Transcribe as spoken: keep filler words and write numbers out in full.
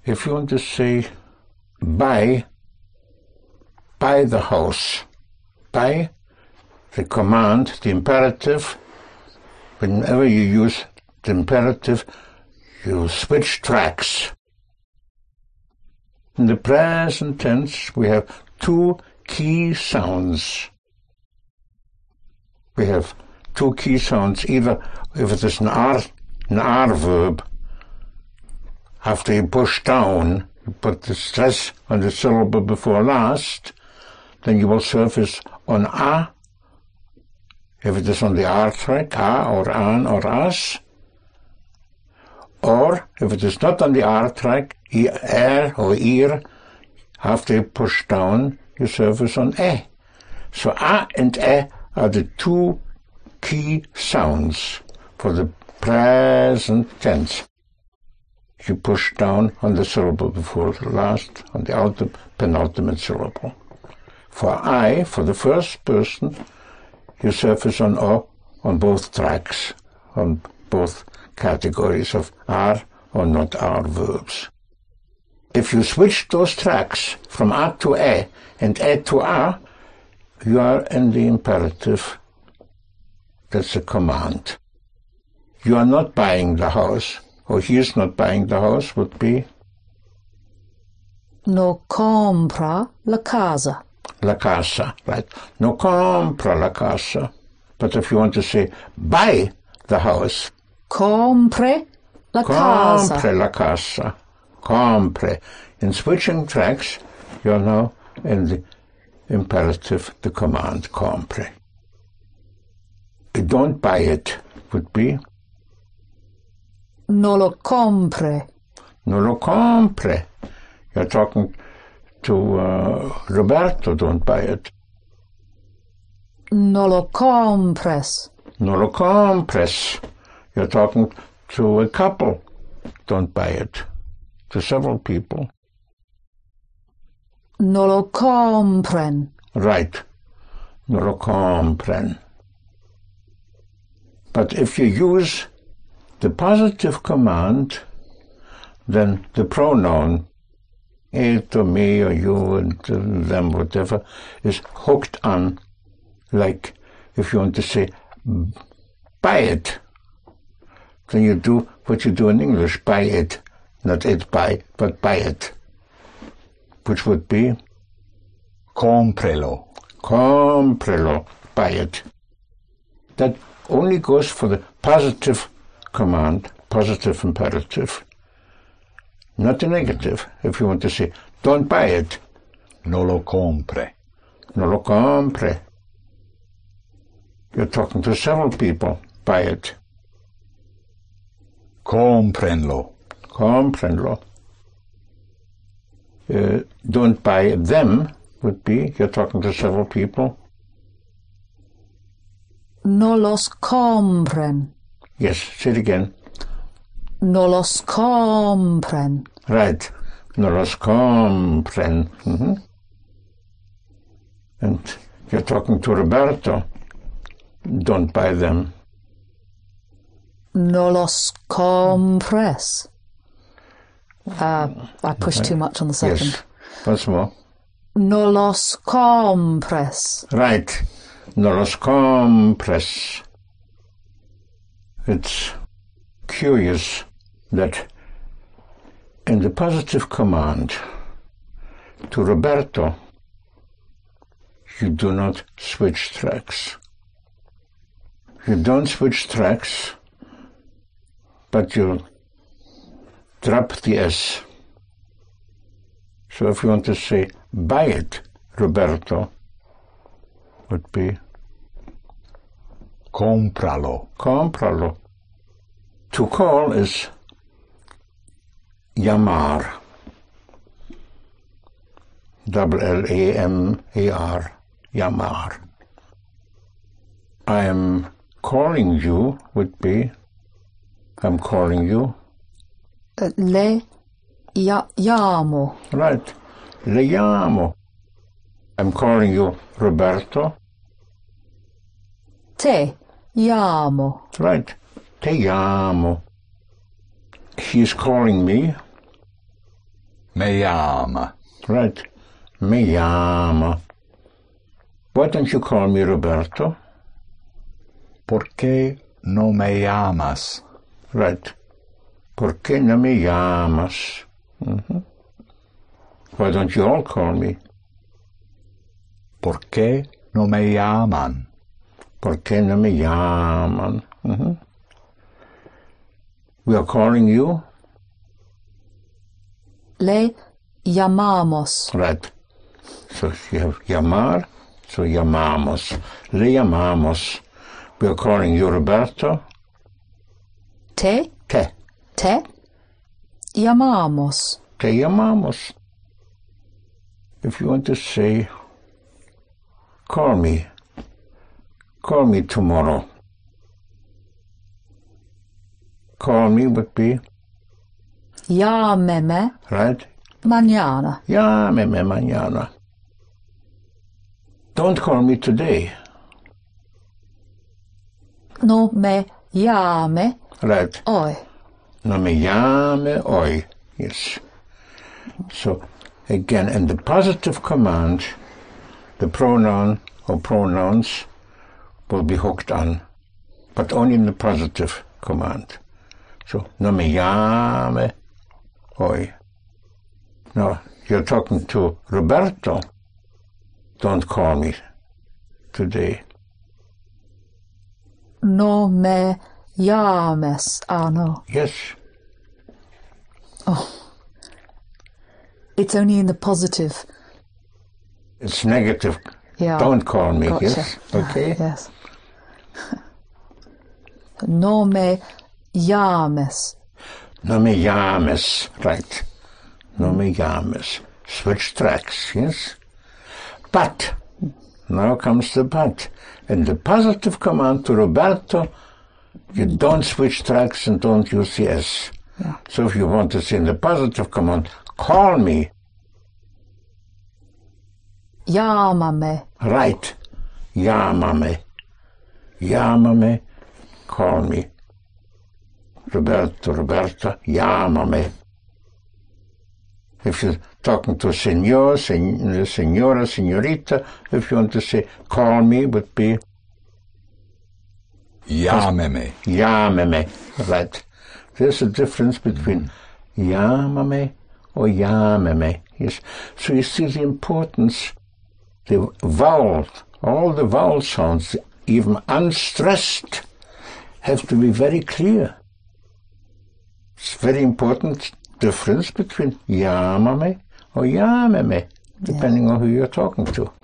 if you want to say buy, buy the house, buy, the command, the imperative, whenever you use the imperative, you switch tracks. In the present tense, we have two key sounds. We have two key sounds, either if it is an R, an R verb, after you push down, you put the stress on the syllable before last, then you will surface on A. If it is on the R track, A or an or as. Or, if it is not on the R track, er or ear, after you push down, you surface on E. So A and E are the two key sounds for the present tense. You push down on the syllable before the last, on the ultimate, penultimate syllable. For I, for the first person, you surface on O on both tracks, on both categories of are or not are verbs. If you switch those tracks from A to E and E to A, you are in the imperative. That's a command. You are not buying the house, or he is not buying the house would be no compra la casa. La casa, right. No compra la casa. But if you want to say buy the house, compre la casa. Compre la casa. Compre. In switching tracks, you're now in the imperative, the command, compre. Don't buy it would be no lo compre. No lo compre. You're talking to uh, Roberto, don't buy it. No lo compres. No lo compres. You're talking to a couple, don't buy it. To several people. No lo compren. Right. No lo compren. But if you use the positive command, then the pronoun, it or me or you and uh, them, whatever, is hooked on. Like if you want to say, buy it, then you do what you do in English, buy it. Not it buy, but buy it. Which would be? Comprelo. Comprelo. Buy it. That only goes for the positive command, positive imperative. Not the negative. If you want to say, don't buy it. No lo compre. No lo compre. You're talking to several people. Buy it. Comprenlo. Comprenlo. Uh, don't buy them would be, you're talking to several people. No los compren. Yes, say it again. No los compren. Right. No los compren. Mm-hmm. And you're talking to Roberto. Don't buy them. No los compres. Uh, I pushed too much on the second. Yes. Once more. No los compres. Right. No los compres. It's curious that in the positive command to Roberto, you do not switch tracks. You don't switch tracks, but you drop the S. So if you want to say, buy it, Roberto, would be compralo. Compralo. To call is llamar. Double L A M A R. Llamar. I am calling you would be I'm calling you. Uh, le ya llamo. Right. Le llamo. I'm calling you Roberto. Te llamo. Right. Te llamo. He's calling me. Me llama. Right. Me llama. Why don't you call me Roberto? ¿Por qué no me llamas? Right. ¿Por qué no me llamas? Mm-hmm. Why don't you all call me? ¿Por qué no me llaman? ¿Por qué no me llaman? Mm-hmm. We are calling you? Le llamamos. Right. So you have llamar, so llamamos. Le llamamos. We are calling you Roberto. Te, Te. te llamamos. Te llamamos. If you want to say, call me. Call me tomorrow. Call me would be, Llámeme right? mañana. Llámeme mañana. Don't call me today. No me llame Right. hoy. No me llame hoy. Yes. So, again, in the positive command, the pronoun or pronouns will be hooked on, but only in the positive command. So, no me llame hoy. Now, you're talking to Roberto. Don't call me today. No me llames. Ah, no. Yes. Oh. It's only in the positive. It's negative. Yeah. Don't call me. Gotcha. Yes. Okay. Yes. No me llames. No me llames. Right. No me llames. Switch tracks. Yes. But, now comes the but. In the positive command to Roberto, you don't switch tracks and don't use the S. Yeah. So if you want to say in the positive command, call me. Llámame. Right. Llámame. Llámame. Call me. Roberto, Roberta, llámame. If you're talking to senor, sen- senora, senorita, if you want to say call me, would be Llámeme. llámeme. Right. There's a difference between llámame or llámeme. Yes. So you see the importance. The vowel, all the vowel sounds, even unstressed, have to be very clear. It's very important difference between llámame or llámeme, depending yeah. on who you're talking to.